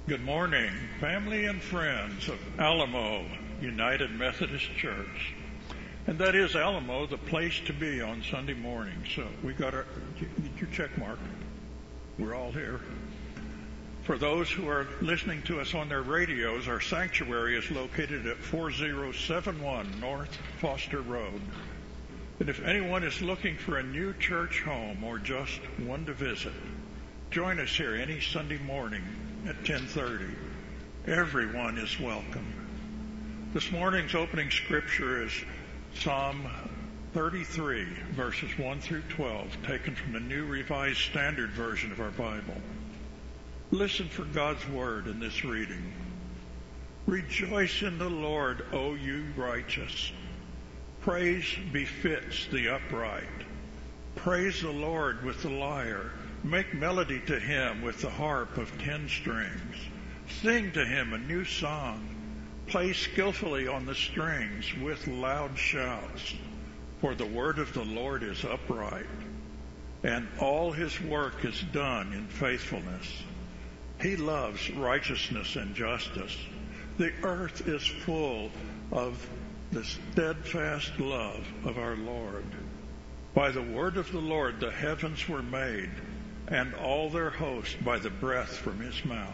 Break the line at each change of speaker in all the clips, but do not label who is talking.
Good morning, family and friends of Alamo United Methodist Church. And that is Alamo, the place to be on Sunday morning. So we got get your check mark. We're all here. For those who are listening to us on their radios, our sanctuary is located at 4071 North Foster Road. And if anyone is looking for a new church home or just one to visit, join us here any Sunday morning at 10:30. Everyone is welcome. This morning's opening scripture is Psalm 33, verses 1 through 12, taken from the New Revised Standard Version of our Bible. Listen for God's word in this reading. Rejoice in the Lord, O you righteous. Praise befits the upright. Praise the Lord with the lyre. Make melody to him with the harp of 10 strings. Sing to him a new song. Play skillfully on the strings with loud shouts. For the word of the Lord is upright, and all his work is done in faithfulness. He loves righteousness and justice. The earth is full of the steadfast love of our Lord. By the word of the Lord the heavens were made, and all their host by the breath from his mouth.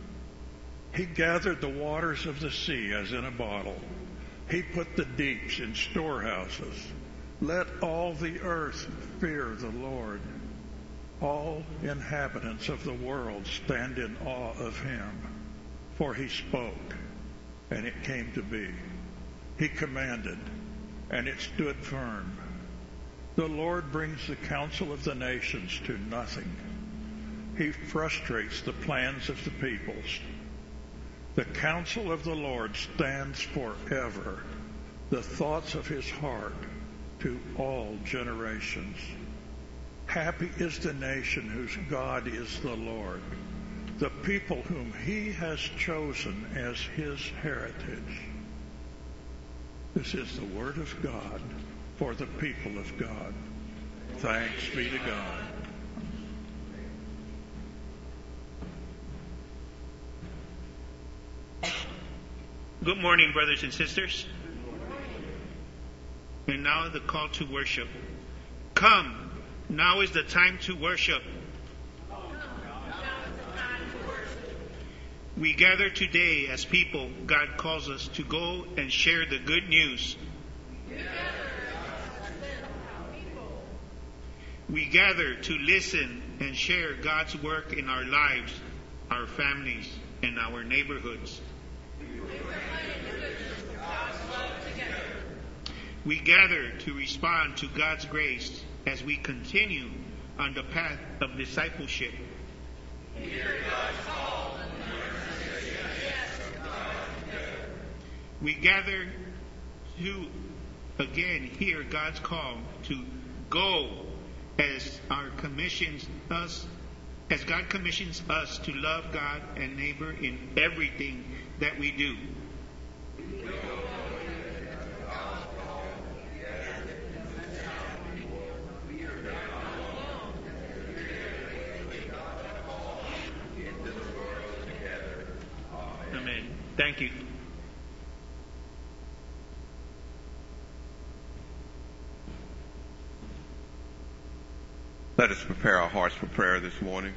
He gathered the waters of the sea as in a bottle. He put the deeps in storehouses. Let all the earth fear the Lord. All inhabitants of the world stand in awe of him. For he spoke, and it came to be. He commanded, and it stood firm. The Lord brings the counsel of the nations to nothing. He frustrates the plans of the peoples. The counsel of the Lord stands forever, the thoughts of his heart to all generations. Happy is the nation whose God is the Lord, the people whom he has chosen as his heritage. This is the word of God for the people of God. Thanks be to God.
Good morning, brothers and sisters. And now the call to worship. Come, now is the time to worship. We gather today as people God calls us to go and share the good news. We gather to listen and share God's work in our lives, our families, and our neighborhoods. We gather to respond to God's grace as we continue on the path of discipleship. We gather to again hear God's call to go as God commissions us to love God and neighbor in everything that we do. Amen. Thank you.
Let us prepare our hearts for prayer this morning.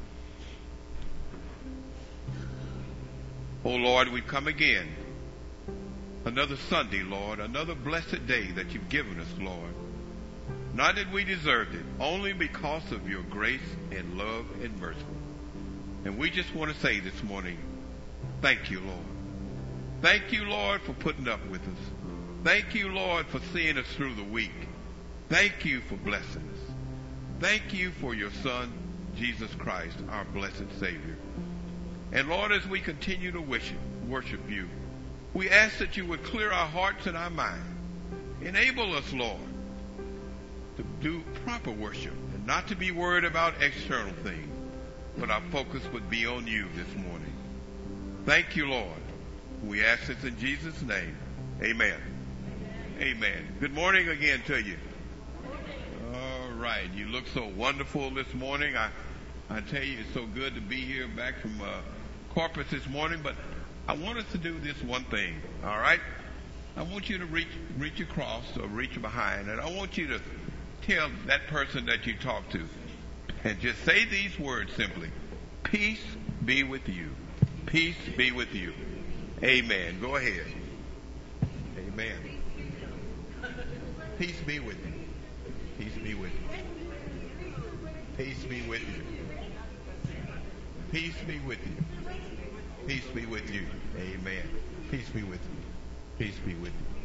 Oh Lord, we come again. Another Sunday, Lord, another blessed day that you've given us, Lord. Not that we deserved it, only because of your grace and love and mercy. And we just want to say this morning, thank you, Lord. Thank you, Lord, for putting up with us. Thank you, Lord, for seeing us through the week. Thank you for blessing us. Thank you for your Son, Jesus Christ, our blessed Savior. And Lord, as we continue to worship you, we ask that you would clear our hearts and our minds. Enable us, Lord, to do proper worship and not to be worried about external things, but our focus would be on you this morning. Thank you, Lord. We ask this in Jesus' name. Amen. Amen. Good morning again to you. All right. You look so wonderful this morning. I tell you, it's so good to be here back from corpus this morning, but I want us to do this one thing, all right? I want you to reach across or reach behind, and I want you to tell that person that you talk to, and just say these words simply. Peace be with you. Peace be with you. Amen. Go ahead. Amen. Peace be with you. Peace be with you. Peace be with you. Peace be with you. Peace be with you. Amen. Peace be with you. Peace be with you.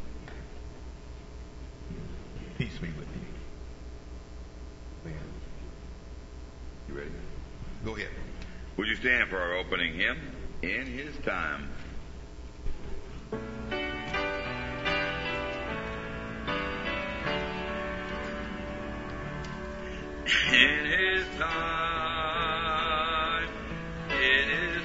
Peace be with you. Amen.
You ready?
Go ahead.
Would you stand for our opening hymn, In His Time? In His time, in His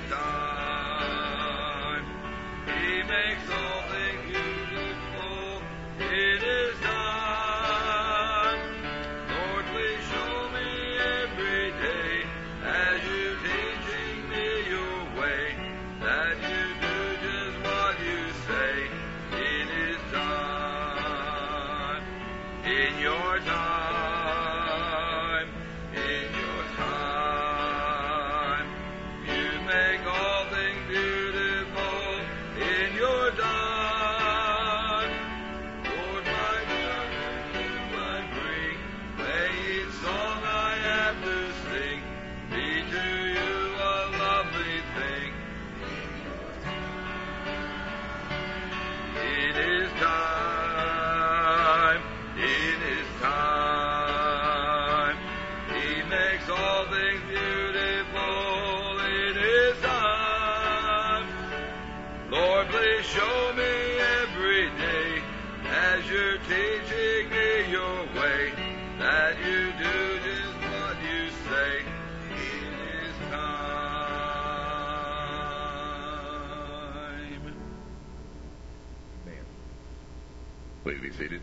time, He makes all things beautiful. In His time, Lord, please show me every day as You teaching me Your way, that You do just what You say. In His time, in Your time. Show me every day as You're teaching me Your way, that You do just what You say in His time.
Man.
Please be seated.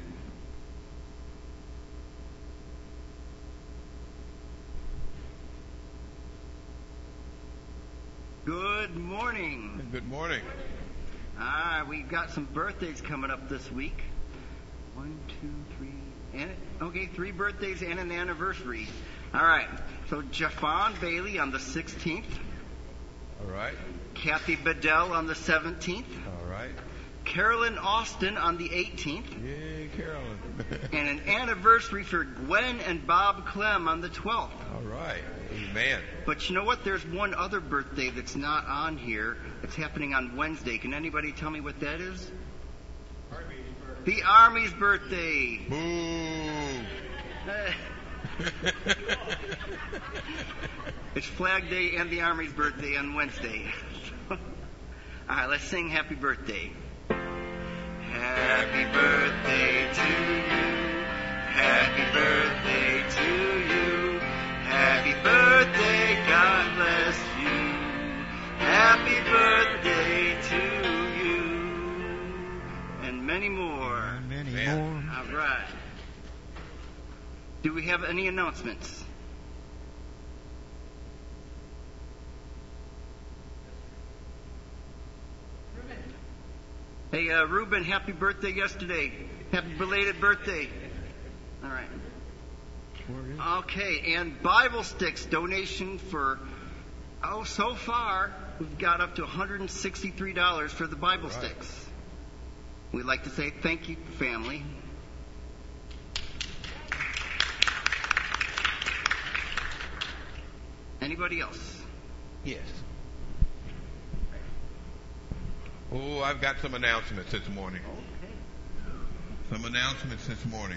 Good morning.
Good morning.
We've got some birthdays coming up this week. 1, 2, 3, 3 birthdays and an anniversary. All right. So Japhon Bailey on the 16th.
All right.
Kathy Bedell on the 17th.
All right.
Carolyn Austin on the 18th.
Yay, Carolyn.
And an anniversary for Gwen and Bob Clem on the 12th.
All right. Amen.
But you know what? There's one other birthday that's not on here. It's happening on Wednesday. Can anybody tell me what that is?
Army's birthday.
The Army's birthday.
Boo.
It's Flag Day and the Army's birthday on Wednesday. All right, let's sing Happy Birthday. Happy birthday to you. Happy birthday to you. Happy birthday, God bless you. Happy birthday to you. And many more.
Many more.
All right. Do we have any announcements? Hey, Reuben, happy birthday yesterday. Happy belated birthday. All right. Okay, and Bible Sticks donation for, so far, we've got up to $163 for the Bible Sticks. We'd like to say thank you, family. Anybody else?
Yes. Oh, I've got some announcements this morning.
Okay.
Some announcements this morning.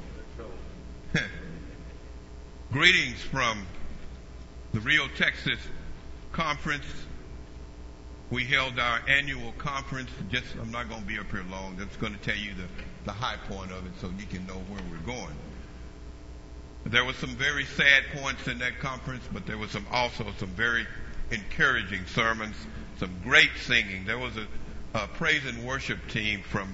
Greetings from the Rio, Texas conference. We held our annual conference. I'm not going to be up here long. I'm just going to tell you the high point of it so you can know where we're going. There were some very sad points in that conference, but there was also some very encouraging sermons, some great singing. There was a praise and worship team from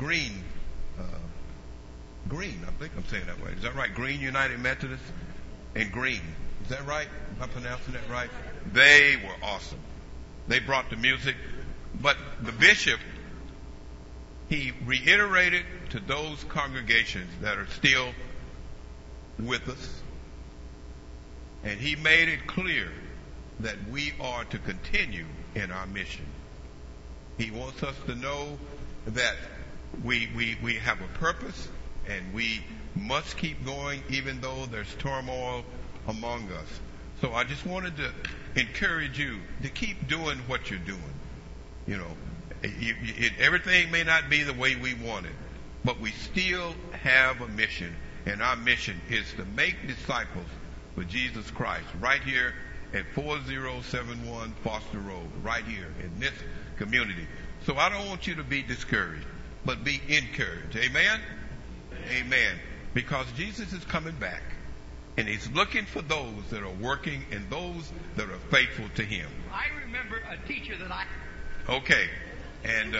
Green, I think I'm saying that way. Is that right? Green United Methodist? and Green. Is that right? Am I pronouncing that right? They were awesome. They brought the music. But the bishop, he reiterated to those congregations that are still with us, and he made it clear that we are to continue in our mission. He wants us to know that we have a purpose, and we must keep going even though there's turmoil among us. So I just wanted to encourage you to keep doing what you're doing. You know, everything may not be the way we want it, but we still have a mission, and our mission is to make disciples for Jesus Christ right here at 4071 Foster Road, right here in this community. So I don't want you to be discouraged, but be encouraged. Amen? Amen. Because Jesus is coming back, and he's looking for those that are working and those that are faithful to him.
I remember a teacher that I...
Okay. And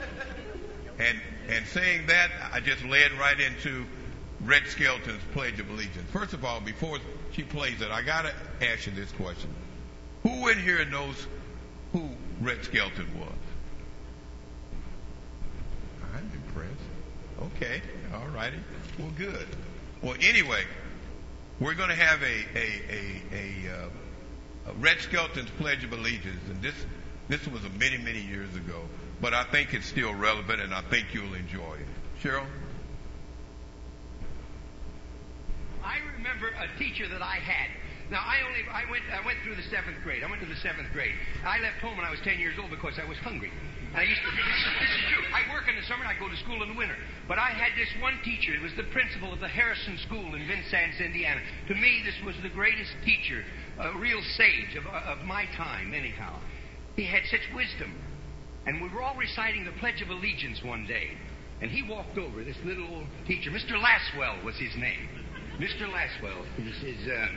saying that, I just led right into Red Skelton's Pledge of Allegiance. First of all, before she plays it, I got to ask you this question. Who in here knows who Red Skelton was? I'm impressed. Okay. All righty. Well, good. Well, anyway, we're going to have a Red Skelton's Pledge of Allegiance, and this was many, many years ago, but I think it's still relevant, and I think you'll enjoy it. Cheryl?
I remember a teacher that I had. Now, I went through the 7th grade. I went to the 7th grade. I left home when I was 10 years old because I was hungry. And this is true. I work in the summer and I go to school in the winter. But I had this one teacher. It was the principal of the Harrison School in Vincennes, Indiana. To me, this was the greatest teacher, a real sage of my time, anyhow. He had such wisdom. And we were all reciting the Pledge of Allegiance one day. And he walked over, this little old teacher. Mr. Laswell was his name. Mr. Laswell. He says,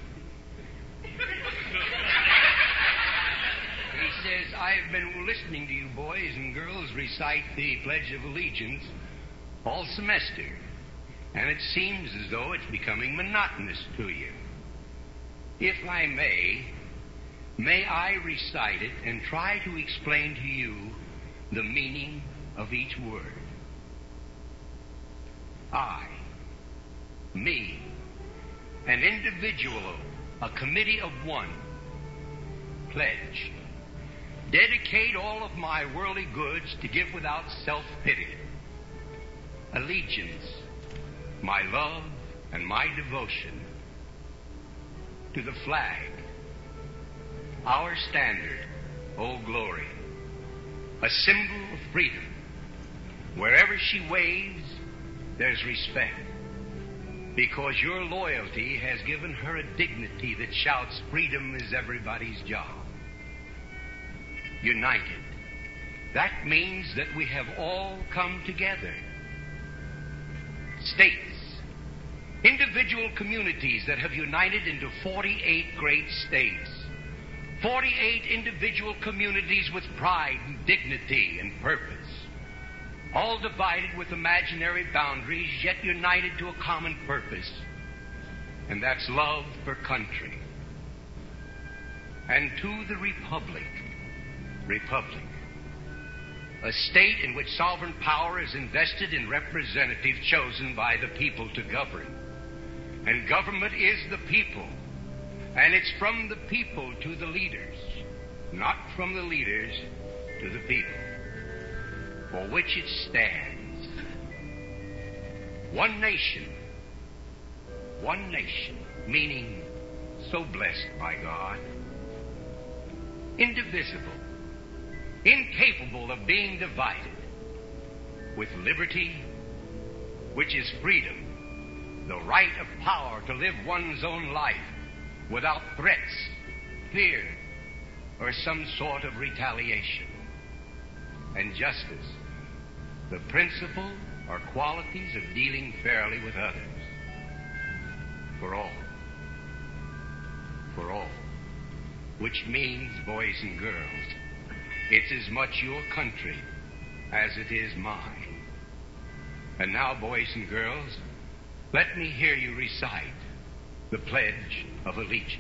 I've been listening to you boys and girls recite the Pledge of Allegiance all semester. And it seems as though it's becoming monotonous to you. If I may I recite it and try to explain to you the meaning of each word. I, me, an individual, a committee of one, pledge, dedicate all of my worldly goods to give without self-pity, allegiance, my love and my devotion to the flag, our standard, O glory, a symbol of freedom. Wherever she waves, there's respect, because your loyalty has given her a dignity that shouts, freedom is everybody's job. United. That means that we have all come together. States, individual communities that have united into 48 great states. 48 individual communities with pride and dignity and purpose. All divided with imaginary boundaries, yet united to a common purpose. And that's love for country. And to the Republic, a state in which sovereign power is invested in representatives chosen by the people to govern. And government is the people. And it's from the people to the leaders, not from the leaders to the people, for which it stands. One nation, meaning so blessed by God, indivisible, incapable of being divided, with liberty, which is freedom, the right of power to live one's own life without threats, fear, or some sort of retaliation. And justice, the principle or qualities of dealing fairly with others. For all. Which means, boys and girls, it's as much your country as it is mine. And now, boys and girls, let me hear you recite the Pledge of Allegiance.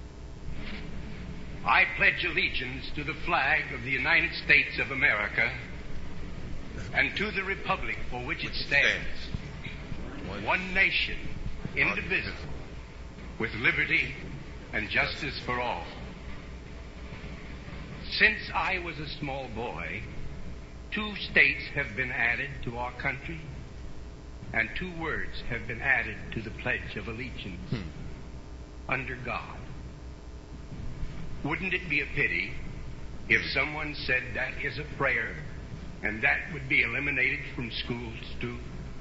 I pledge allegiance to the flag of the United States of America and to the republic for which it stands, one nation, indivisible, with liberty and justice for all. Since I was a small boy, 2 states have been added to our country, and 2 words have been added to the Pledge of Allegiance. Under God. Wouldn't it be a pity if someone said that is a prayer and that would be eliminated from schools too?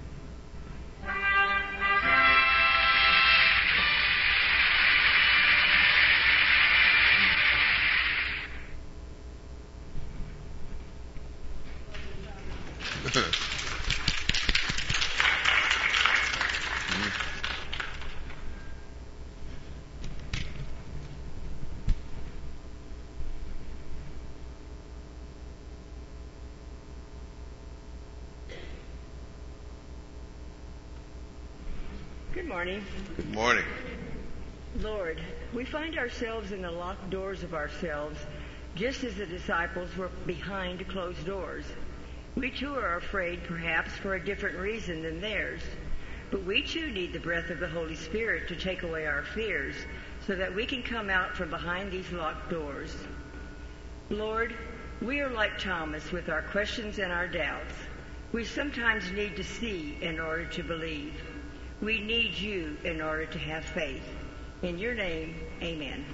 Good morning.
Good morning.
Lord, we find ourselves in the locked doors of ourselves, just as the disciples were behind closed doors. We too are afraid, perhaps for a different reason than theirs. But we too need the breath of the Holy Spirit to take away our fears, so that we can come out from behind these locked doors. Lord, we are like Thomas with our questions and our doubts. We sometimes need to see in order to believe. We need you in order to have faith. In your name, amen.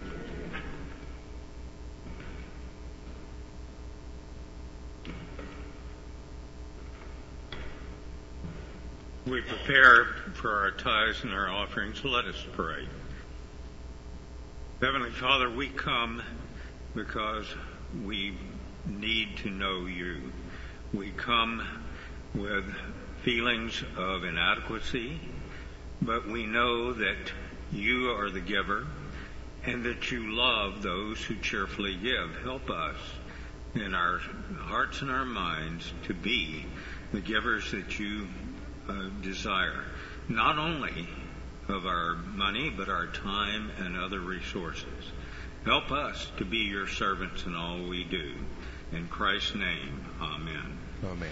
We prepare for our tithes and our offerings. Let us pray. Heavenly Father, we come because we need to know you. We come with feelings of inadequacy, but we know that you are the giver and that you love those who cheerfully give. Help us in our hearts and our minds to be the givers that you desire, not only of our money, but our time and other resources. Help us to be your servants in all we do. In Christ's name, amen.
Amen.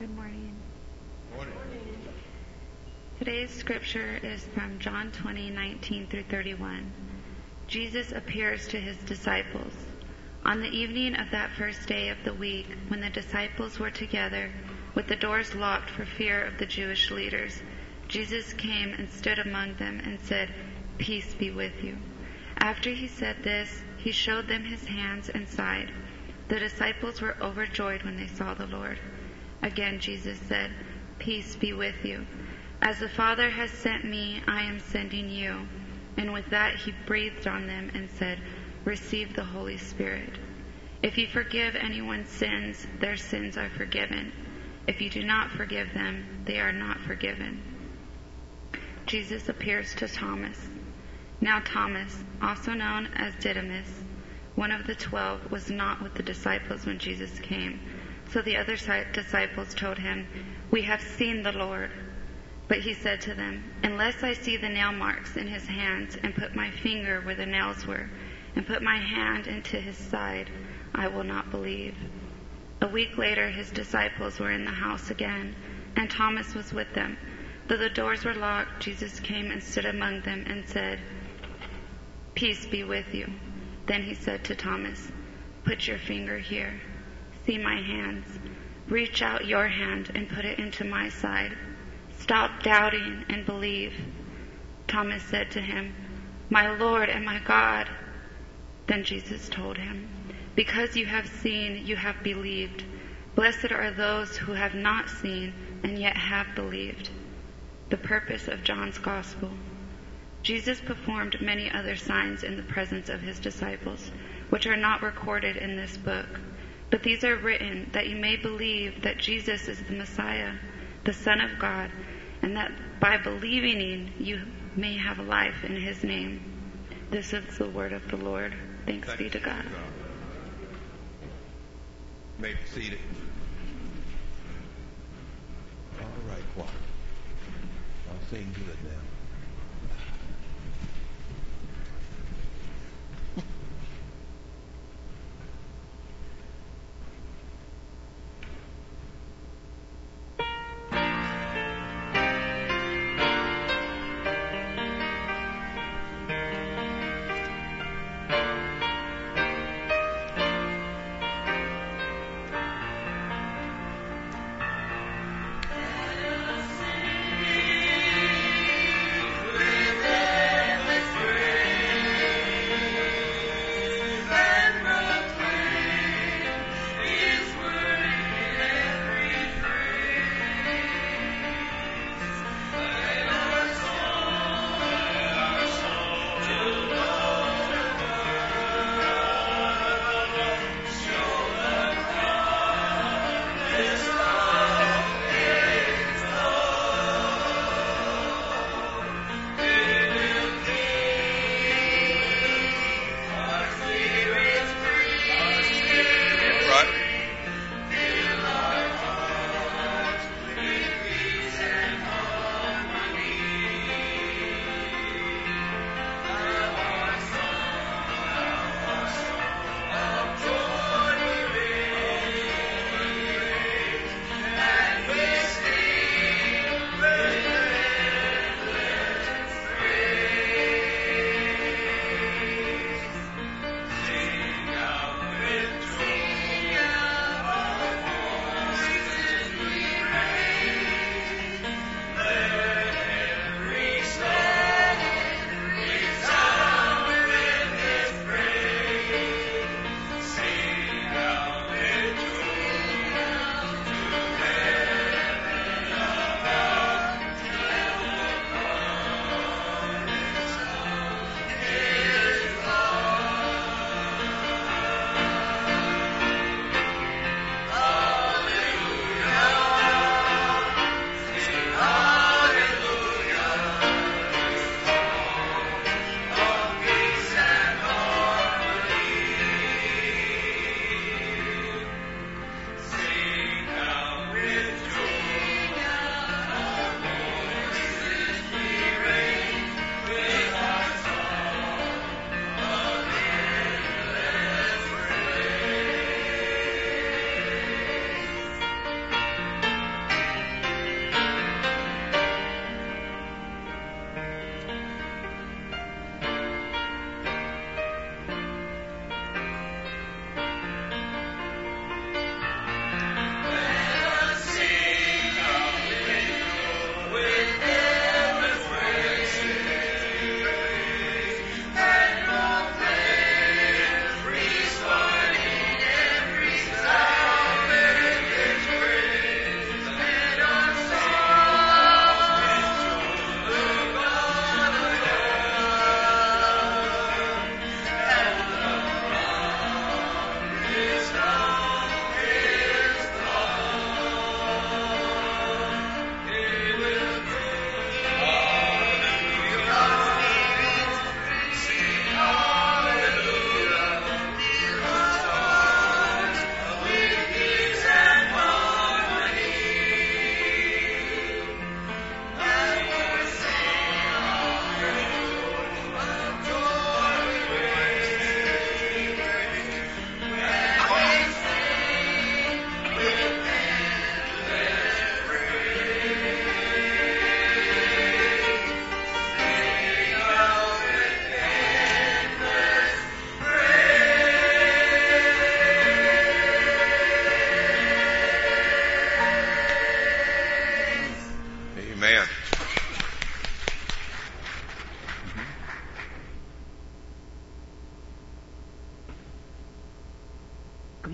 Good morning.
Morning.
Today's scripture is from John 20:19 through 31. Jesus appears to his disciples. On the evening of that first day of the week, when the disciples were together, with the doors locked for fear of the Jewish leaders, Jesus came and stood among them and said, "Peace be with you." After he said this, he showed them his hands and side. The disciples were overjoyed when they saw the Lord. Again Jesus said, "Peace be with you. As the Father has sent me, I am sending you." And with that he breathed on them and said, "Receive the Holy Spirit. If you forgive anyone's sins, their sins are forgiven. If you do not forgive them, they are not forgiven." Jesus appears to Thomas. Now Thomas, also known as Didymus, one of the 12, was not with the disciples when Jesus came. So the other disciples told him, "We have seen the Lord." But he said to them, "Unless I see the nail marks in his hands, and put my finger where the nails were, and put my hand into his side, I will not believe." A week later his disciples were in the house again, and Thomas was with them. Though the doors were locked, Jesus came and stood among them and said, "Peace be with you." Then he said to Thomas, "Put your finger here. See my hands. Reach out your hand and put it into my side. Stop doubting and believe." Thomas said to him, "My Lord and my God." Then Jesus told him, "Because you have seen, you have believed. Blessed are those who have not seen and yet have believed." The purpose of John's Gospel. Jesus performed many other signs in the presence of his disciples, which are not recorded in this book. But these are written that you may believe that Jesus is the Messiah, the Son of God, and that by believing in you may have life in his name. This is the word of the Lord. Thanks be to God.
You may be seated. All right, choir. I'll sing good now.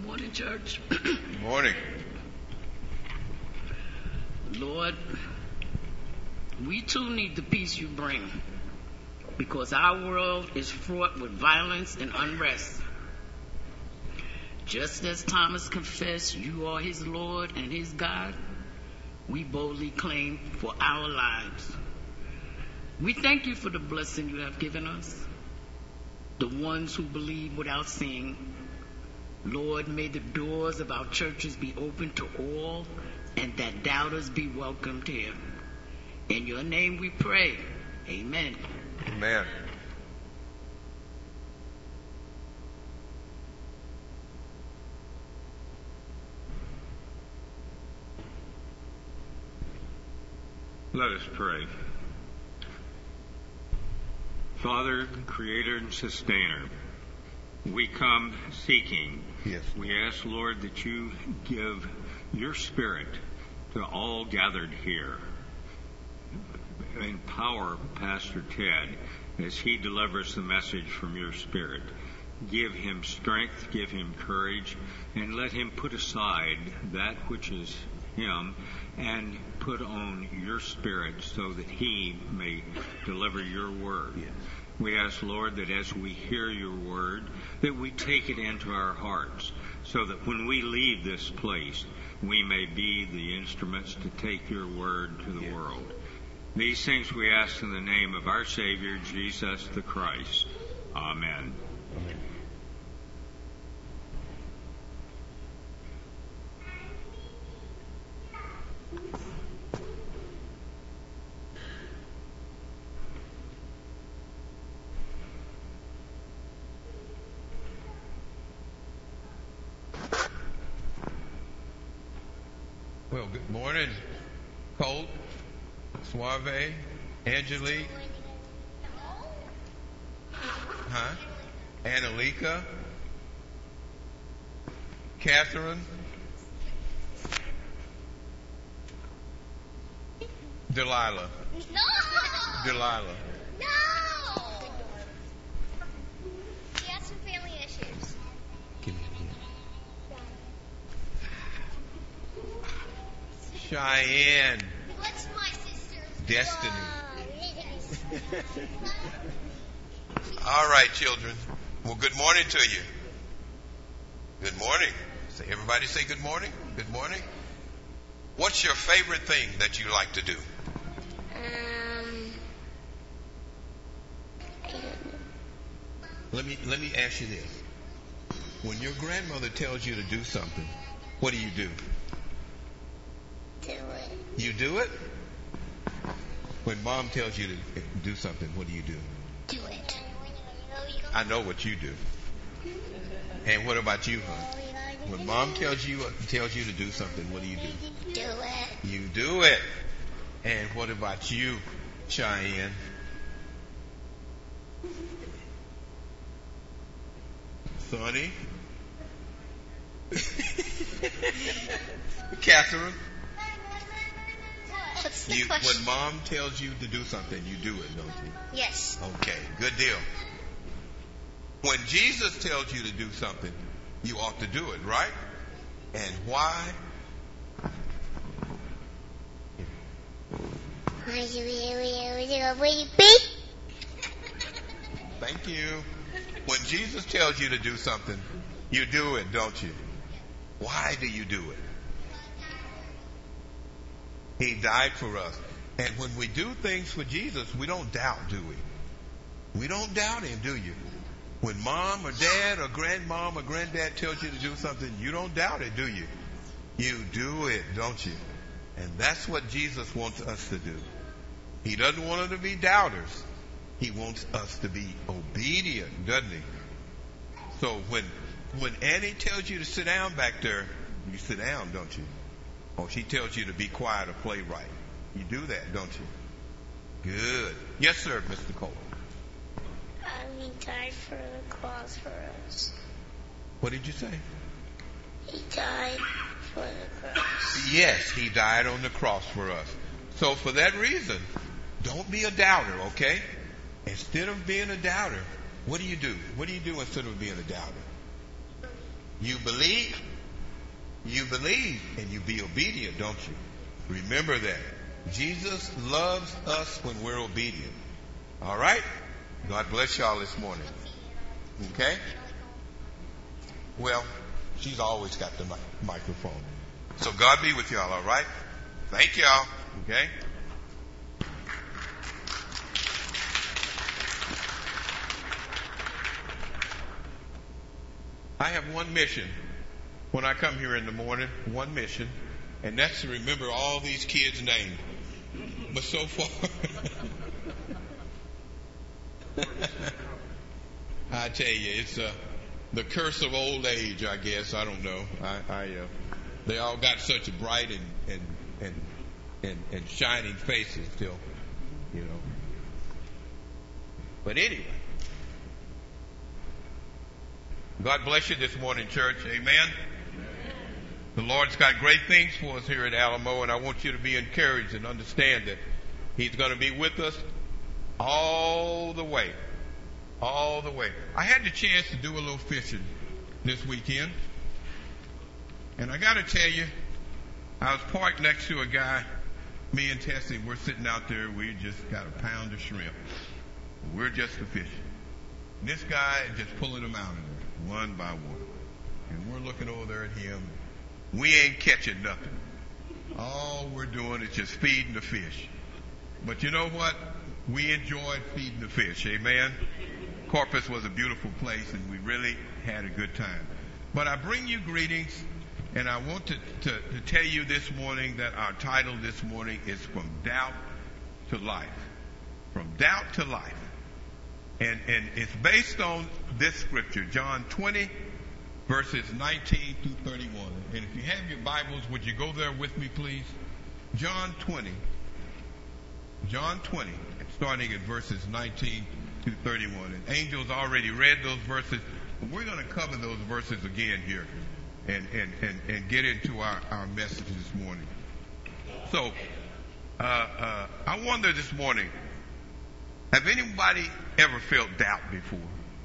morning, church.
Good morning.
Lord, we too need the peace you bring, because our world is fraught with violence and unrest. Just as Thomas confessed you are his Lord and his God, we boldly claim for our lives. We thank you for the blessing you have given us, the ones who believe without seeing. Lord, may the doors of our churches be open to all, and that doubters be welcomed here. In your name we pray. Amen.
Amen.
Let us pray. Father, Creator and Sustainer, we come seeking.
Yes.
We ask, Lord, that you give your Spirit to all gathered here. Empower Pastor Ted as he delivers the message from your Spirit. Give him strength, give him courage, and let him put aside that which is him and put on your Spirit so that he may deliver your word.
Yes.
We ask, Lord, that as we hear your word, that we take it into our hearts so that when we leave this place, we may be the instruments to take your word to the world. These things we ask in the name of our Savior, Jesus the Christ. Amen.
Amen. Well, good morning, Colt, Suave, Angelique, Annalika, Catherine, Delilah.
No!
Delilah.
No! He has some family issues.
Give me a Cheyenne.
What's my sister's
Destiny.
dog?
All right, children. Well, good morning to you. Good morning. Say, everybody say good morning. Good morning. What's your favorite thing that you like to do? Let me ask you this. When your grandmother tells you to do something, what do?
Do it.
You do it? When mom tells you to do something, what do you do?
Do it.
I know what you do. And what about you, hon? When mom tells you to do something, what do you do?
Do it.
You do it. And what about you, Cheyenne? Sonny? Catherine?
What's the
When
question?
mom tells you to do something, you do it, don't you?
Yes.
Okay, good deal. When Jesus tells you to do something, you ought to do it, right? And why? Thank you. When Jesus tells you to do something, you do it, don't you? Why do you do it? He died for us. And when we do things for Jesus, we don't doubt, do we? We don't doubt him, do you? When mom or dad or grandmom or granddad tells you to do something, you don't doubt it, do you? You do it, don't you? And that's what Jesus wants us to do. He doesn't want us to be doubters. He wants us to be obedient, doesn't he? So when Annie tells you to sit down back there, you sit down, don't you? Or she tells you to be quiet or play right. You do that, don't you? Good. Yes, sir, Mr. Cole.
He died for the cross for us.
What did you say?
He died for the cross.
Yes, he died on the cross for us. So for that reason, don't be a doubter, okay? Instead of being a doubter, what do you do? What do you do instead of being a doubter? You believe, and you be obedient, don't you? Remember that. Jesus loves us when we're obedient. All right? God bless y'all this morning. Okay? Well, she's always got the microphone. So God be with y'all, all right? Thank y'all. Okay? I have one mission when I come here in the morning, one mission, and that's to remember all these kids' names. But so far, I tell you, it's the curse of old age, I guess. I don't know. They all got such bright and shining faces still, you know. But anyway, God bless you this morning, church. Amen. The Lord's got great things for us here at Alamo, and I want you to be encouraged and understand that He's going to be with us all the way. All the way. I had the chance to do a little fishing this weekend, and I got to tell you, I was parked next to a guy. Me and Tessie, we're sitting out there. We just got a pound of shrimp. We're just fishing. And this guy is just pulling them out of there, one by one. And we're looking over there at him. We ain't catching nothing. All we're doing is just feeding the fish. But you know what? We enjoyed feeding the fish. Amen? Corpus was a beautiful place, and we really had a good time. But I bring you greetings, and I want to tell you this morning that our title this morning is From Doubt to Life. From Doubt to Life. And it's based on this scripture, John 20, verses 19 through 31. And if you have your Bibles, would you go there with me, please? John 20, starting at verses 19 through 31. And Angel's already read those verses, but we're going to cover those verses again here and get into our message this morning. So, I wonder this morning, have anybody ever felt doubt before?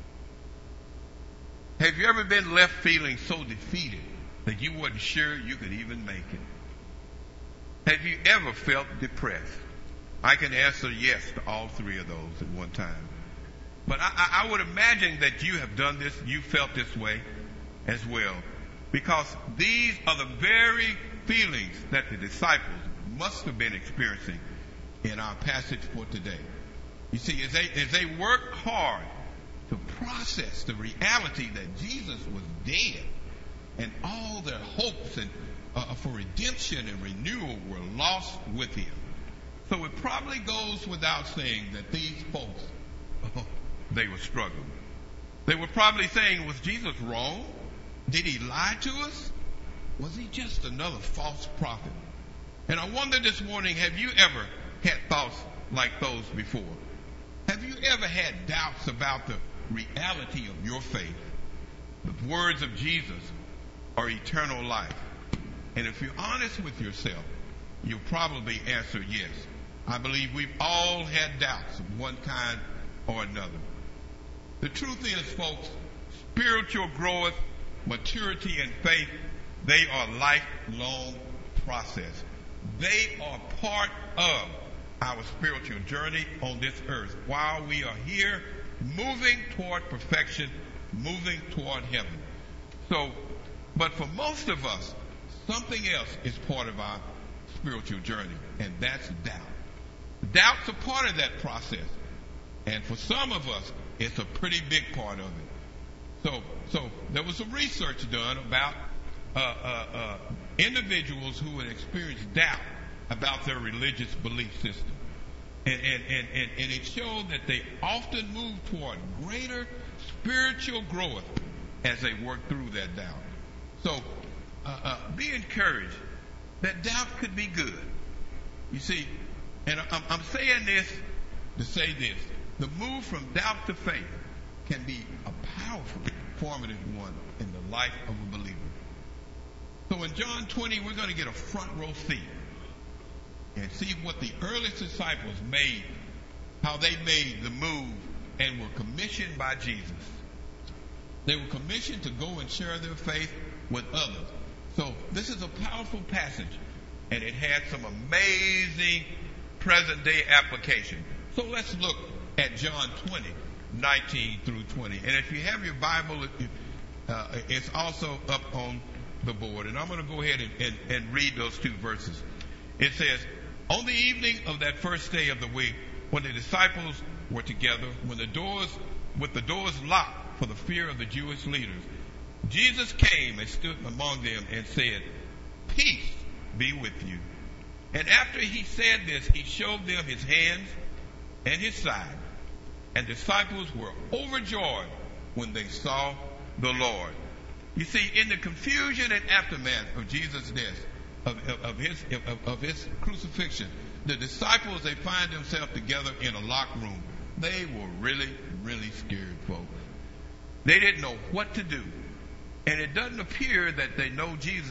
Have you ever been left feeling so defeated that you wasn't sure you could even make it? Have you ever felt depressed? I can answer yes to all three of those at one time. But I would imagine that you have done this, you felt this way as well. Because these are the very feelings that the disciples must have been experiencing in our passage for today. You see, as they worked hard to process the reality that Jesus was dead and all their hopes and for redemption and renewal were lost with him. So it probably goes without saying that these folks, they were struggling. They were probably saying, was Jesus wrong? Did he lie to us? Was he just another false prophet? And I wonder this morning, have you ever had thoughts like those before? Have you ever had doubts about the reality of your faith, the words of Jesus, or eternal life? And if you're honest with yourself, you'll probably answer yes. I believe we've all had doubts of one kind or another. The truth is, folks, spiritual growth, maturity, and faith, they are lifelong process. They are part of our spiritual journey on this earth while we are here moving toward perfection, moving toward heaven. So, but for most of us, something else is part of our spiritual journey, and that's doubt. Doubt's a part of that process, and for some of us, it's a pretty big part of it. So there was some research done about individuals who had experienced doubt about their religious belief system. And it showed that they often move toward greater spiritual growth as they work through that doubt. So be encouraged that doubt could be good. You see, and I'm saying this to say this. The move from doubt to faith can be a powerful, formative one in the life of a believer. So in John 20, we're going to get a front row seat and see what the earliest disciples made, how they made the move and were commissioned by Jesus. They were commissioned to go and share their faith with others. So this is a powerful passage, and it had some amazing present-day application. So let's look at John 20, 19 through 20. And if you have your Bible, it's also up on the board. And I'm going to go ahead and read those two verses. It says, on the evening of that first day of the week, when the disciples were together, with the doors locked for the fear of the Jewish leaders, Jesus came and stood among them and said, peace be with you. And after he said this, he showed them his hands and his side. And disciples were overjoyed when they saw the Lord. You see, in the confusion and aftermath of Jesus' death, of his crucifixion, the disciples, they find themselves together in a locked room. They were really, really scared, folks. They didn't know what to do. And it doesn't appear that they know Jesus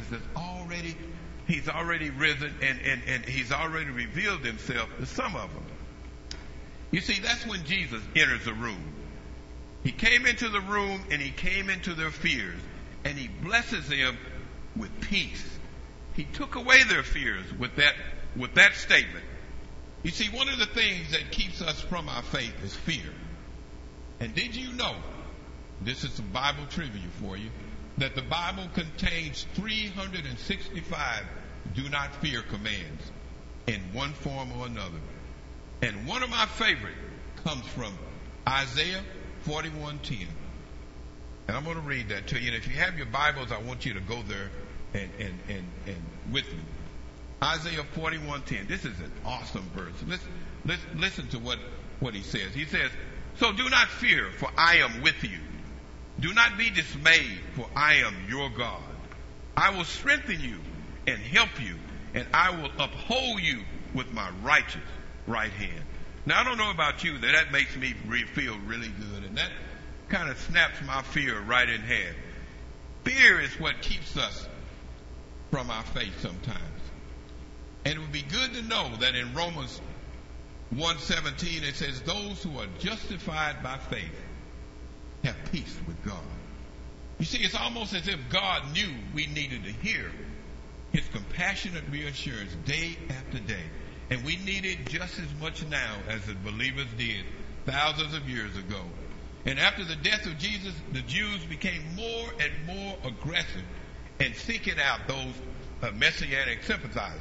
he's already risen and he's already revealed himself to some of them. You see, that's when Jesus enters the room. He came into the room and he came into their fears, and he blesses them with peace. He took away their fears with that statement. You see, one of the things that keeps us from our faith is fear. And did you know, this is some Bible trivia for you, that the Bible contains 365 do not fear commands in one form or another. And one of my favorite comes from Isaiah 41:10. And I'm going to read that to you. And if you have your Bibles, I want you to go there and with me. Isaiah 41:10. This is an awesome verse. Listen to what he says. He says, so do not fear, for I am with you. Do not be dismayed, for I am your God. I will strengthen you and help you, and I will uphold you with my righteous right hand. Now, I don't know about you, that makes me feel really good, and that kind of snaps my fear right in half. Fear is what keeps us from our faith sometimes. And it would be good to know that in Romans 1:17 it says, those who are justified by faith have peace with God. You see, it's almost as if God knew we needed to hear his compassionate reassurance day after day. And we need it just as much now as the believers did thousands of years ago. And after the death of Jesus, the Jews became more and more aggressive in seeking out those messianic sympathizers.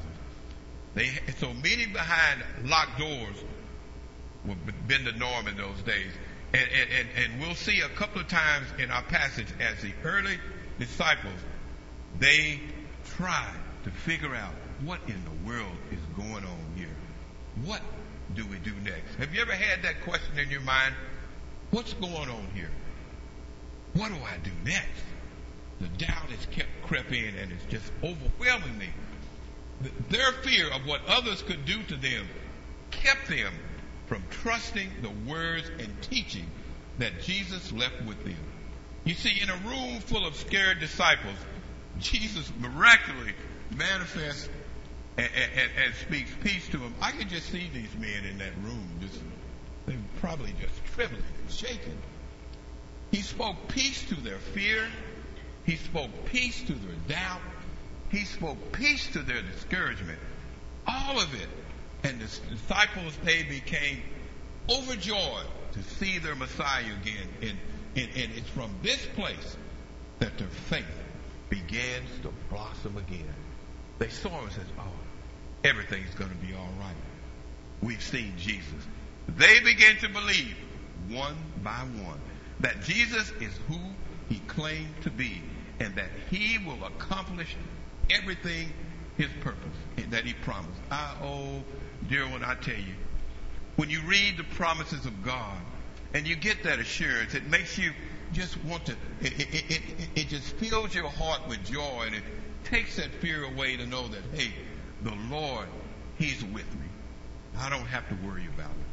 So meeting behind locked doors would have been the norm in those days. And we'll see a couple of times in our passage as the early disciples, they tried to figure out what in the world is going on here. What do we do next? Have you ever had that question in your mind? What's going on here? What do I do next? The doubt has crept in and it's just overwhelming me. Their fear of what others could do to them kept them from trusting the words and teaching that Jesus left with them. You see, in a room full of scared disciples, Jesus miraculously manifests and speaks peace to them. I can just see these men in that room, they're probably just trembling and shaking. He spoke peace to their fear. He spoke peace to their doubt. He spoke peace to their discouragement. All of it. And the disciples, they became overjoyed to see their Messiah again. And it's from this place that their faith begins to blossom again. They saw him and said, oh, everything's going to be all right. We've seen Jesus. They began to believe one by one that Jesus is who he claimed to be and that he will accomplish everything, his purpose that he promised. Oh, dear one, I tell you, when you read the promises of God and you get that assurance, it makes you just want to, it just fills your heart with joy, and it takes that fear away to know that, hey, the Lord, he's with me. I don't have to worry about it.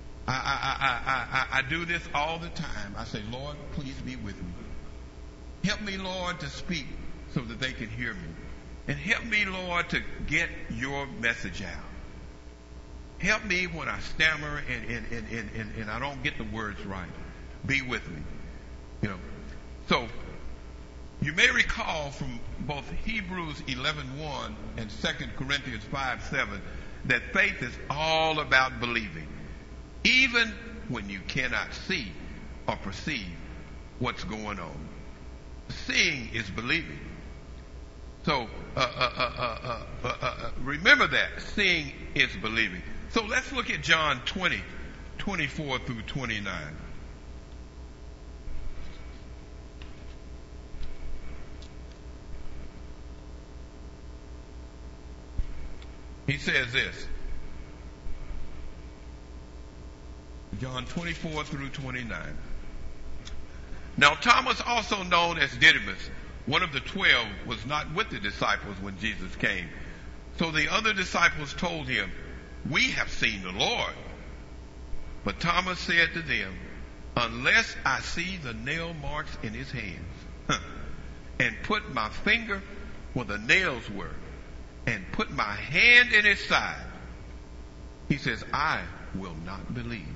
I do this all the time. I say, Lord, please be with me. Help me, Lord, to speak so that they can hear me. And help me, Lord, to get your message out. Help me when I stammer and I don't get the words right. Be with me. You know, So, you may recall from both Hebrews 11:1 and 2 Corinthians 5:7 that faith is all about believing, even when you cannot see or perceive what's going on. Seeing is believing. So, remember that. Seeing is believing. So let's look at John 20:24 through 29. He says this. John 24 through 29. Now Thomas, also known as Didymus, one of the 12, was not with the disciples when Jesus came. So the other disciples told him, "We have seen the Lord." But Thomas said to them, "Unless I see the nail marks in his hands, and put my finger where the nails were, and put my hand in his side," he says, "I will not believe."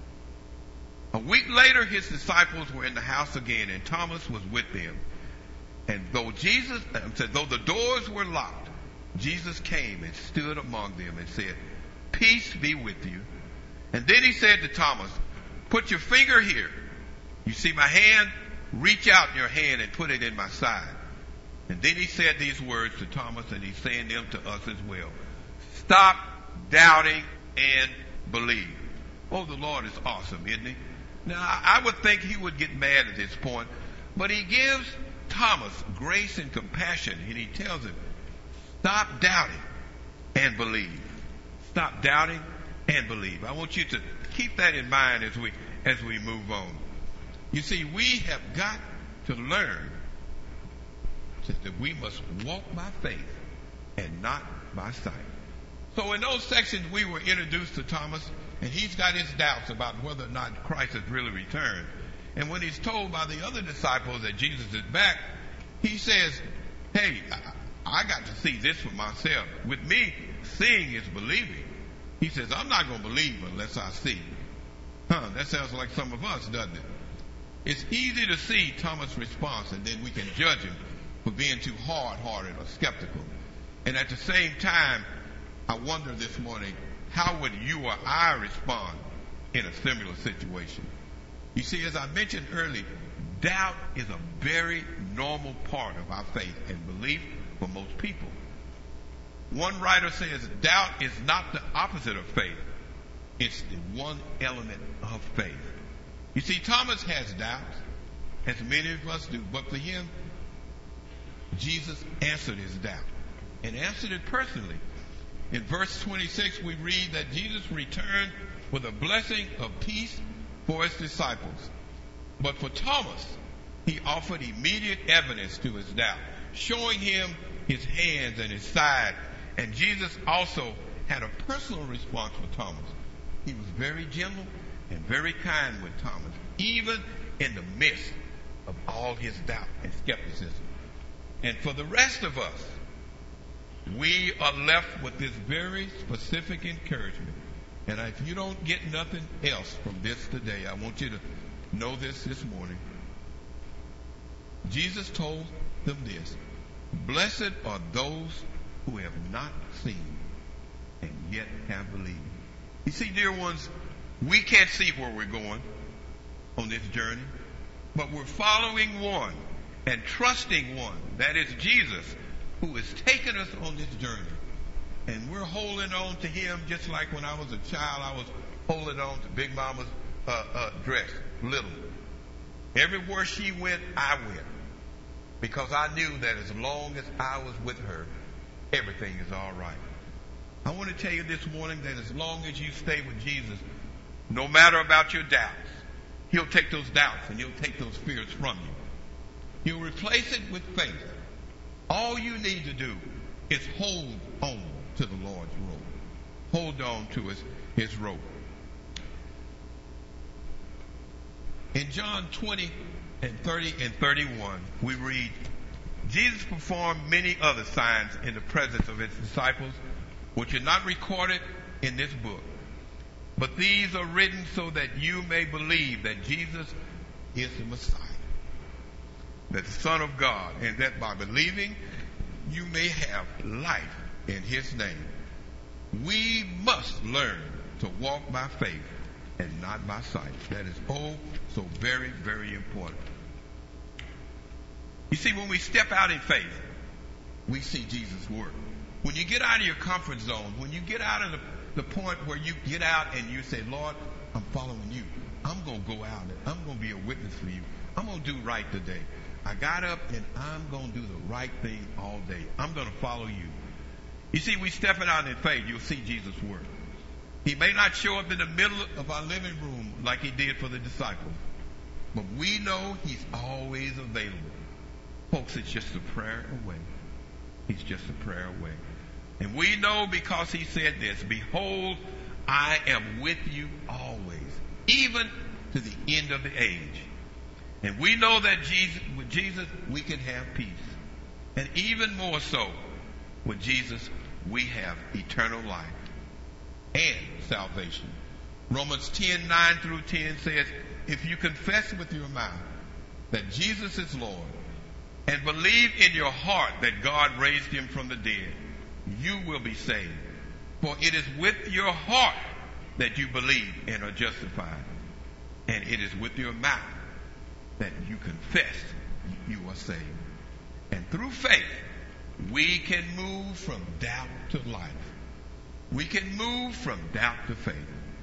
A week later, his disciples were in the house again, and Thomas was with them. And though the doors were locked, Jesus came and stood among them and said, "Peace be with you." And then he said to Thomas, "Put your finger here. You see my hand? Reach out your hand and put it in my side." And then he said these words to Thomas, and he's saying them to us as well. Stop doubting and believe. Oh, the Lord is awesome, isn't he? Now, I would think he would get mad at this point, but he gives Thomas grace and compassion, and he tells him, stop doubting and believe. Stop doubting and believe. I want you to keep that in mind as we move on. You see, we have got to learn that we must walk by faith and not by sight. So in those sections, we were introduced to Thomas, and he's got his doubts about whether or not Christ has really returned. And when he's told by the other disciples that Jesus is back, he says, hey, I got to see this for myself. With me, seeing is believing. He says, I'm not going to believe unless I see. That sounds like some of us, doesn't it? It's easy to see Thomas' response, and then we can judge him for being too hard-hearted or skeptical. And at the same time, I wonder this morning, how would you or I respond in a similar situation? You see, as I mentioned earlier, doubt is a very normal part of our faith and belief for most people. One writer says doubt is not the opposite of faith. It's the one element of faith. You see, Thomas has doubts, as many of us do, but for him, Jesus answered his doubt and answered it personally. In verse 26, we read that Jesus returned with a blessing of peace for his disciples. But for Thomas, he offered immediate evidence to his doubt, showing him his hands and his side. And Jesus also had a personal response for Thomas. He was very gentle and very kind with Thomas, even in the midst of all his doubt and skepticism. And for the rest of us, we are left with this very specific encouragement. And if you don't get nothing else from this today, I want you to know this morning. Jesus told them this: blessed are those who have not seen and yet have believed. You see, dear ones, we can't see where we're going on this journey, but we're following one and trusting one, that is Jesus, who has taken us on this journey. And we're holding on to him just like when I was a child, I was holding on to Big Mama's dress, little. Everywhere she went, I went. Because I knew that as long as I was with her, everything is all right. I want to tell you this morning that as long as you stay with Jesus, no matter about your doubts, he'll take those doubts and he'll take those fears from you. He'll replace it with faith. All you need to do is hold on to the Lord's rope. Hold on to his rope. In John 20 and 30 and 31, we read, Jesus performed many other signs in the presence of his disciples, which are not recorded in this book. But these are written so that you may believe that Jesus is the Messiah, the Son of God, and that by believing you may have life in his name. We must learn to walk by faith and not by sight. That is so very, very important. You see, when we step out in faith, we see Jesus work. When you get out of your comfort zone, when you get out of the point where you get out and you say, Lord, I'm following you. I'm going to go out and I'm going to be a witness for you. I'm going to do right today. I got up and I'm going to do the right thing all day. I'm going to follow you. You see, we stepping out in faith, you'll see Jesus work. He may not show up in the middle of our living room like he did for the disciples, but we know he's always available. Folks, it's just a prayer away. He's just a prayer away. And we know because he said this, behold, I am with you always, even to the end of the age. And we know that with Jesus, we can have peace. And even more so, with Jesus, we have eternal life and salvation. Romans 10:9 through 10 says, if you confess with your mouth that Jesus is Lord and believe in your heart that God raised him from the dead, you will be saved. For it is with your heart that you believe and are justified, and it is with your mouth that you confess you are saved. And through faith, we can move from doubt to life. We can move from doubt to faith.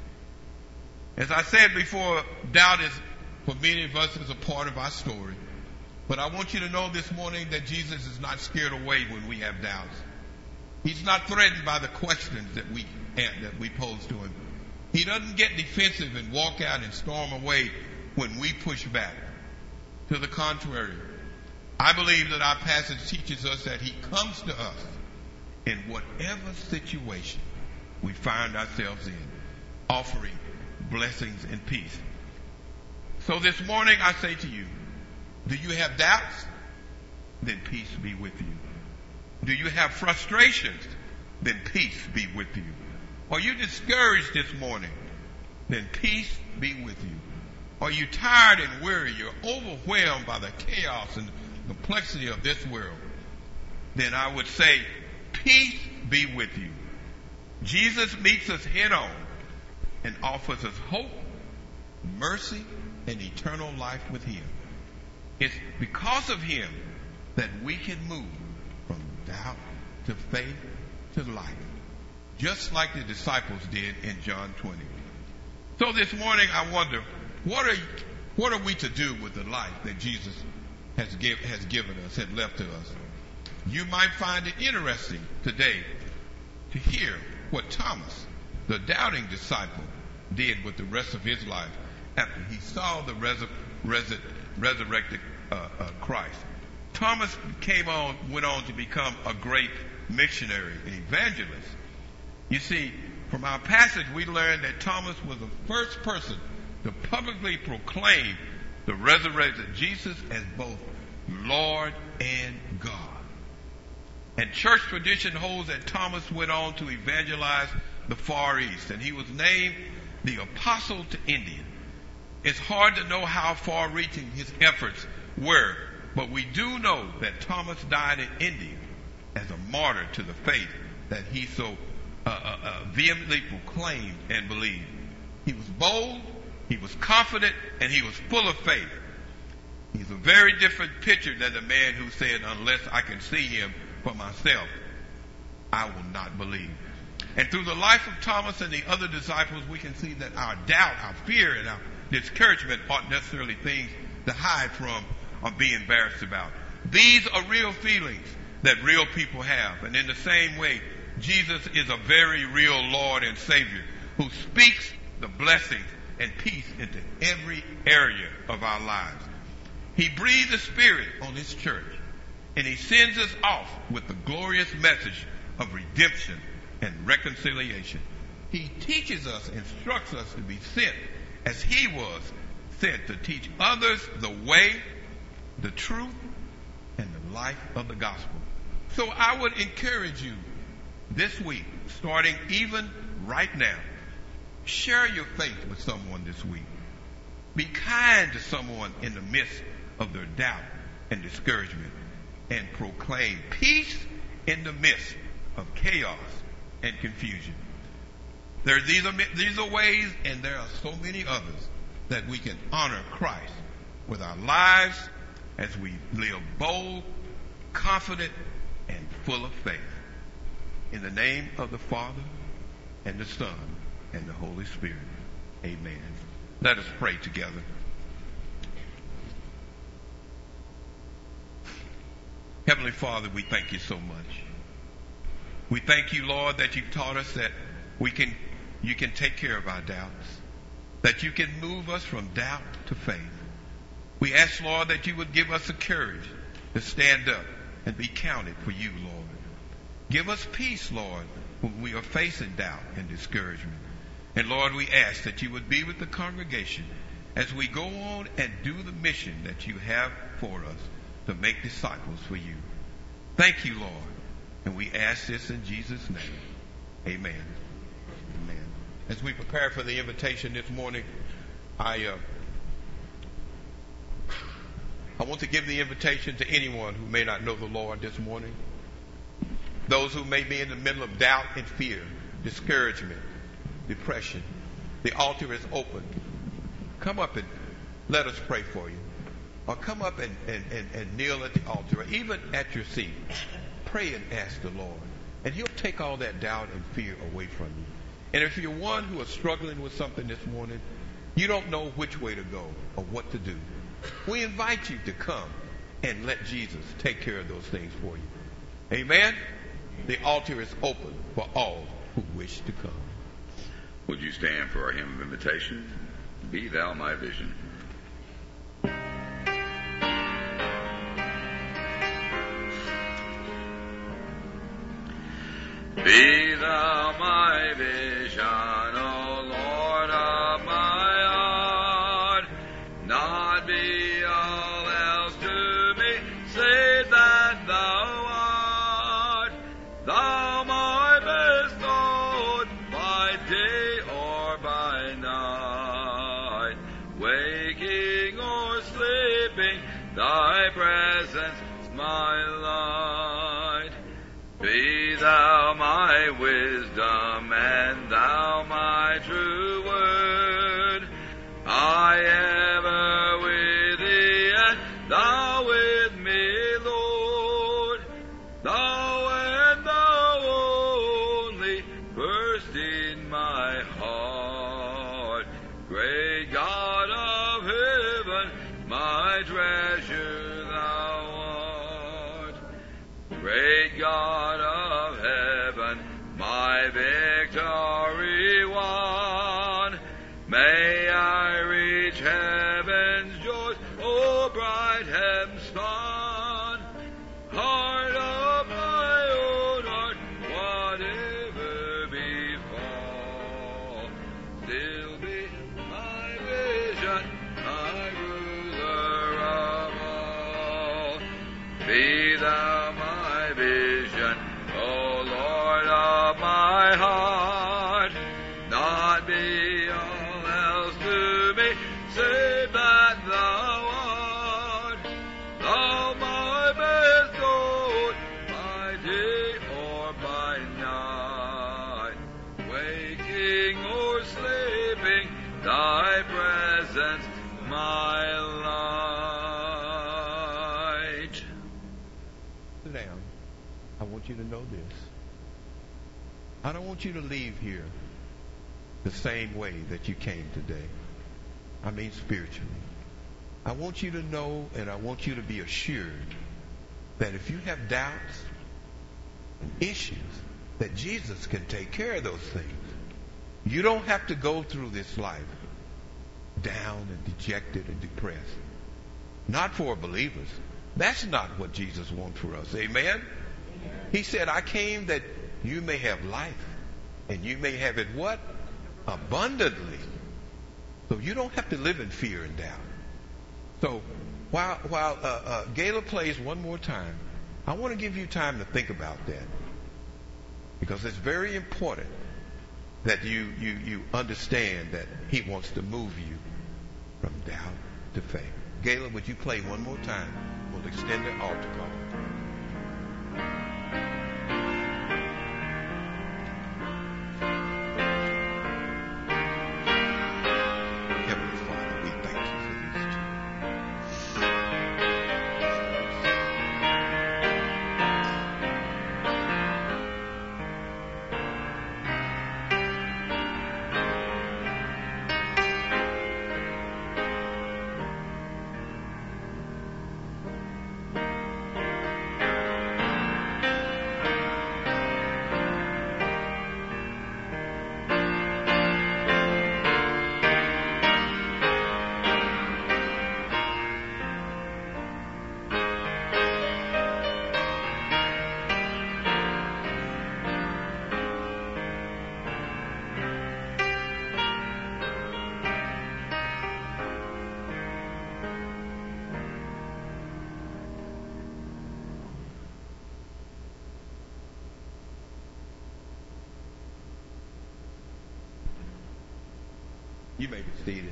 As I said before, doubt is, for many of us, is a part of our story. But I want you to know this morning that Jesus is not scared away when we have doubts. He's not threatened by the questions that we pose to him. He doesn't get defensive and walk out and storm away when we push back. To the contrary, I believe that our passage teaches us that he comes to us in whatever situation we find ourselves in, offering blessings and peace. So this morning I say to you, do you have doubts? Then peace be with you. Do you have frustrations? Then peace be with you. Are you discouraged this morning? Then peace be with you. Are you tired and weary? You're overwhelmed by the chaos and complexity of this world? Then I would say, peace be with you. Jesus meets us head on and offers us hope, mercy, and eternal life with him. It's because of him that we can move from doubt to faith to life, just like the disciples did in John 20. So this morning I wonder, what are we to do with the life that Jesus has given us, had left to us? You might find it interesting today to hear what Thomas, the doubting disciple, did with the rest of his life after he saw the resurrected Christ. Thomas went on to become a great missionary and evangelist. You see, from our passage we learn that Thomas was the first person to publicly proclaim the resurrected Jesus as both Lord and God. And church tradition holds that Thomas went on to evangelize the Far East, and he was named the Apostle to India. It's hard to know how far-reaching his efforts were, but we do know that Thomas died in India as a martyr to the faith that he so vehemently proclaimed and believed. He was bold, he was confident, and he was full of faith. He's a very different picture than the man who said, unless I can see him for myself, I will not believe. And through the life of Thomas and the other disciples, we can see that our doubt, our fear, and our discouragement aren't necessarily things to hide from or be embarrassed about. These are real feelings that real people have. And in the same way, Jesus is a very real Lord and Savior who speaks the blessings and peace into every area of our lives. He breathed the Spirit on his church, and he sends us off with the glorious message of redemption and reconciliation. He teaches us, instructs us to be sent as he was sent to teach others the way, the truth, and the life of the gospel. So I would encourage you this week, starting even right now, share your faith with someone this week. Be kind to someone in the midst of their doubt and discouragement, and proclaim peace in the midst of chaos and confusion. These are ways, and there are so many others, that we can honor Christ with our lives as we live bold, confident, and full of faith. In the name of the Father, and the Son, and the Holy Spirit. Amen. Let us pray together. Heavenly Father, we thank you so much. We thank you, Lord, that you've taught us that you can take care of our doubts, that you can move us from doubt to faith. We ask, Lord, that you would give us the courage to stand up and be counted for you, Lord. Give us peace, Lord, when we are facing doubt and discouragement. And Lord, we ask that you would be with the congregation as we go on and do the mission that you have for us to make disciples for you. Thank you, Lord. And we ask this in Jesus' name. Amen. Amen. As we prepare for the invitation this morning, I want to give the invitation to anyone who may not know the Lord this morning. Those who may be in the middle of doubt and fear, discouragement, depression. The altar is open. Come up and let us pray for you. Or come up and kneel at the altar, or even at your seat. Pray and ask the Lord. And he'll take all that doubt and fear away from you. And if you're one who is struggling with something this morning, you don't know which way to go or what to do, we invite you to come and let Jesus take care of those things for you. Amen? The altar is open for all who wish to come.
Would you stand for our hymn of invitation? Be thou my vision. Be thou my vision, O Lord of my heart, not be all else to me, save that thou art. Thou my best Lord, by day or by night, waking or sleeping, thy presence my light. Be thou my wisdom, and thou my true word. I ever with thee, and thou with me, Lord. Thou and thou only, first in my heart. Great God of heaven, my treasure thou art. Great God of heaven, my victory won. May I reach heaven's joys, O bright heaven's sun. Heart of my own heart, whatever befall, still be my vision, my ruler of all. Be thou my vision, O Lord of my heart, not be all else to me, save that thou art. Thou my best Lord, by day or by night, waking or sleeping, thy presence my light.
Sit down. I want you to know this. I don't want you to leave here the same way that you came today. I mean spiritually. I want you to know, and I want you to be assured that if you have doubts and issues, that Jesus can take care of those things. You don't have to go through this life down and dejected and depressed. Not for believers. That's not what Jesus wants for us. Amen? He said, I came that you may have life, and you may have it what? Abundantly. So you don't have to live in fear and doubt. So while Gayla plays one more time, I want to give you time to think about that, because it's very important that you understand that he wants to move you from doubt to faith. Gayla, would you play one more time? will extend the altar call. Heavenly Father, we thank you for these two. You may be seated.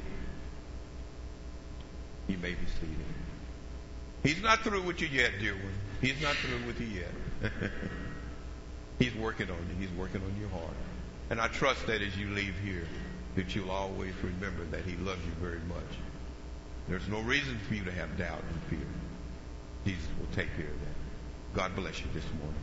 You may be seated. He's not through with you yet, dear one. He's not through with you yet. He's working on you. He's working on your heart. And I trust that as you leave here, that you'll always remember that He loves you very much. There's no reason for you to have doubt and fear. Jesus will take care of that. God bless you this morning.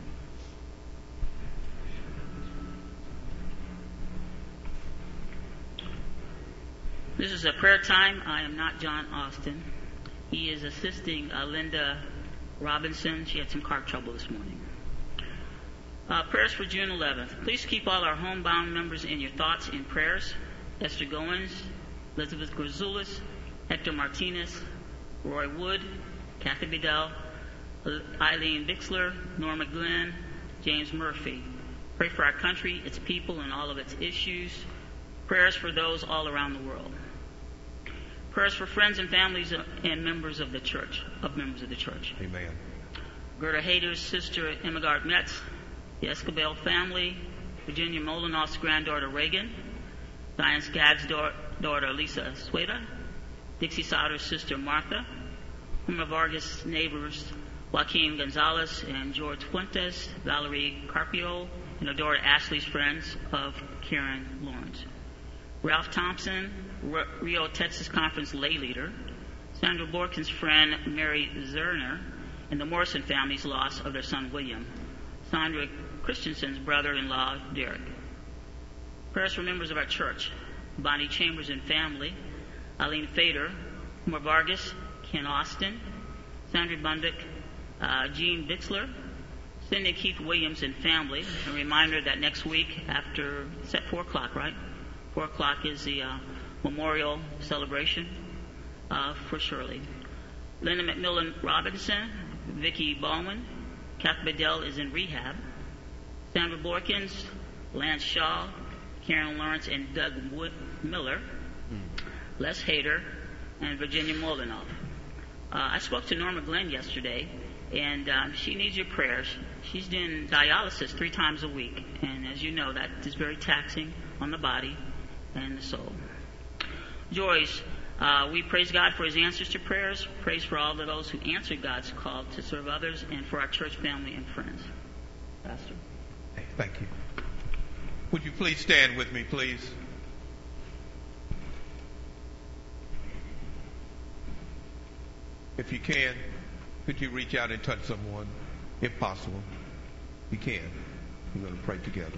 This is a prayer time. I am not John Austin. He is assisting Linda Robinson. She had some car trouble this morning. Prayers for June 11th. Please keep all our homebound members in your thoughts and prayers. Esther Goins, Elizabeth Grazoulis, Hector Martinez, Roy Wood, Kathy Bedell, Eileen Bixler, Norma Glenn, James Murphy. Pray for our country, its people, and all of its issues. Prayers for those all around the world. Prayers for friends and families and members of the church.
Amen.
Gerda Hayter's sister Emigard Metz, the Escobel family, Virginia Molinoff's granddaughter Reagan, Diane Skagg's daughter Lisa Sueda, Dixie Sauter's sister Martha, Homer Vargas' neighbors Joaquin Gonzalez and George Fuentes, Valerie Carpio, and her daughter Ashley's friends of Karen Lawrence. Ralph Thompson, Rio Texas Conference lay leader, Sandra Borkin's friend Mary Zerner, and the Morrison family's loss of their son William, Sandra Christensen's brother-in-law Derek. Prayers for members of our church, Bonnie Chambers and family, Eileen Fader, Homer Vargas, Ken Austin, Sandra Bundick, Jean Bixler, Cindy Keith Williams and family. A reminder that next week after, it's at 4 o'clock, right? 4 o'clock is the memorial celebration for Shirley. Linda McMillan Robinson, Vicki Baldwin, Kath Bedell is in rehab. Sandra Borkins, Lance Shaw, Karen Lawrence, and Doug Miller, Les Hayter, and Virginia Molinoff. I spoke to Norma Glenn yesterday, and she needs your prayers. She's doing dialysis 3 times a week, and as you know, that is very taxing on the body and the soul. Joyce, we praise God for His answers to prayers. Praise for all of those who answered God's call to serve others, and for our church family and friends. Pastor.
Thank you. Would you please stand with me, please? If you can, could you reach out and touch someone, if possible? You can. We're going to pray together.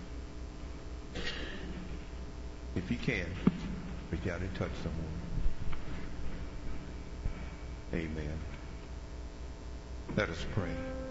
If you can, reach out and touch someone. Amen. Let us pray.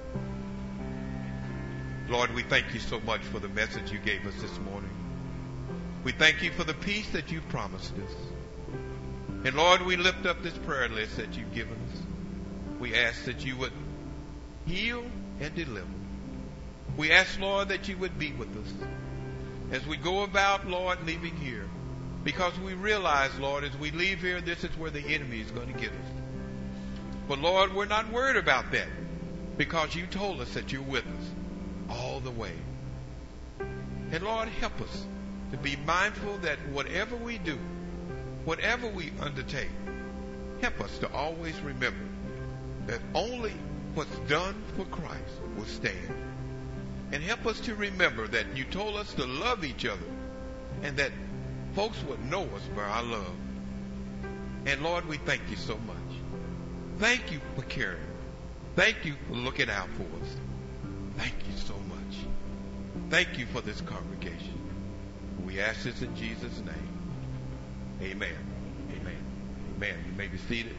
Lord, we thank you so much for the message you gave us this morning. We thank you for the peace that you've promised us. And Lord, we lift up this prayer list that you've given us. We ask that you would heal and deliver. We ask, Lord, that you would be with us as we go about, Lord, leaving here. Because we realize, Lord, as we leave here, this is where the enemy is going to get us. But Lord, we're not worried about that, because you told us that you're with us all the way. And Lord, help us to be mindful that whatever we do, whatever we undertake, help us to always remember that only what's done for Christ will stand. And help us to remember that you told us to love each other and that folks would know us by our love. And Lord, we thank you so much. Thank you for caring. Thank you for looking out for us. Thank you so much. Thank you for this congregation. We ask this in Jesus' name. Amen. Amen. Amen. You may be seated.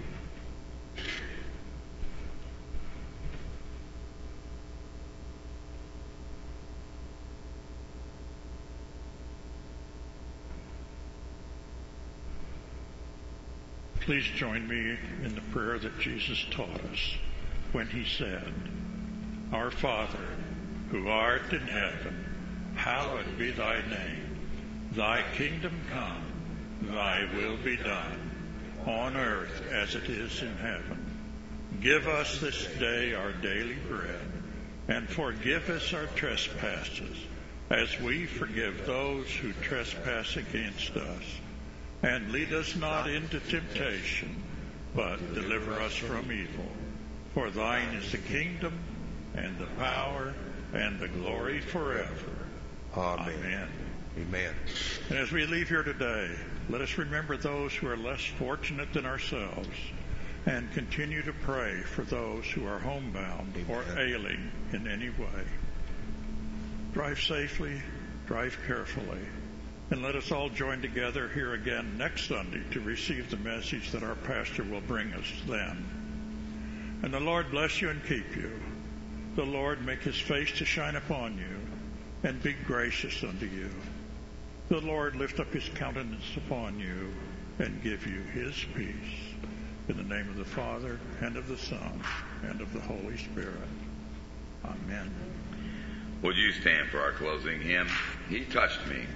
Please join me in the prayer that Jesus taught us when he said, Our Father, who art in heaven, hallowed be thy name. Thy kingdom come, thy will be done, on earth as it is in heaven. Give us this day our daily bread, and forgive us our trespasses, as we forgive those who trespass against us. And lead us not into temptation, but deliver us from evil. For thine is the kingdom, and the power, and the glory forever.
Amen.
Amen.
Amen.
And as we leave here today, let us remember those who are less fortunate than ourselves, and continue to pray for those who are homebound or ailing in any way. Drive safely, drive carefully. And let us all join together here again next Sunday to receive the message that our pastor will bring us then. And the Lord bless you and keep you. The Lord make his face to shine upon you and be gracious unto you. The Lord lift up his countenance upon you and give you his peace. In the name of the Father, and of the Son, and of the Holy Spirit. Amen.
Would you stand for our closing hymn? He touched me.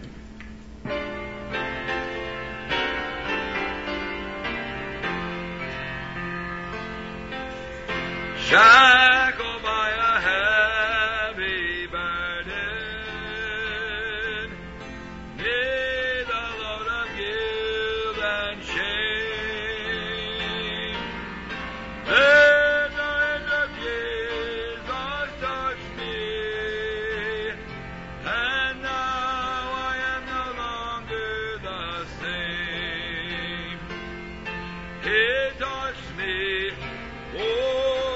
Shackled by a heavy burden, near the load of guilt and shame, then the hand of Jesus touched me, and now I am no longer the same. He touched me, oh,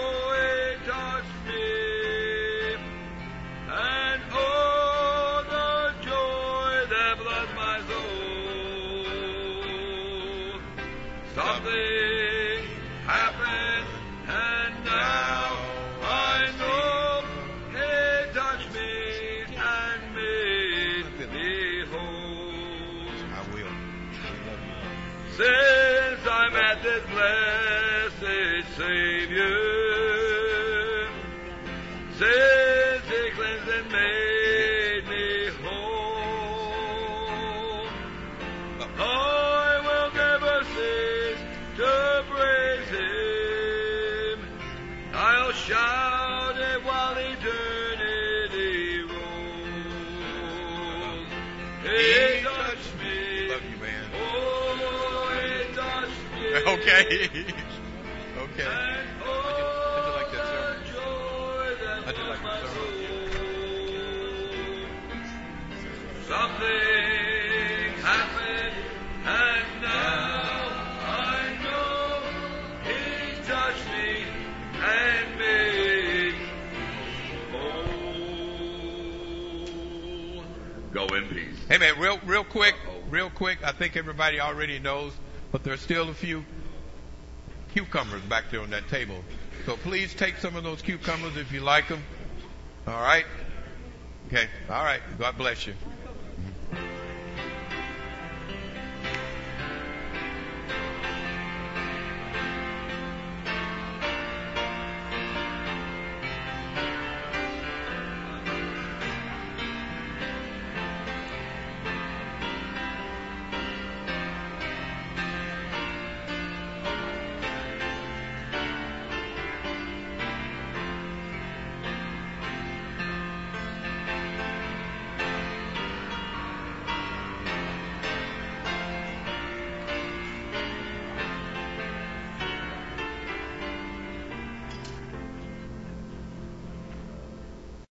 something happened, and now I know He touched me and made me whole.
I will.
Since I met this blessed Savior, since He cleansed and made me whole, I will never cease to praise Him. I'll shout it while eternity rolls. He touched me.
Love you, man.
Oh, He touched me.
Okay. Okay.
And
How'd you like that sermon?
joy that
How'd you like
my
the sermon?
soul. Something happened, and now I know He touched me and made whole.
Go in peace.
Hey, man, real quick, I think everybody already knows, but there's still a few cucumbers back there on that table. So please take some of those cucumbers if you like them. All right? Okay. All right. God bless you.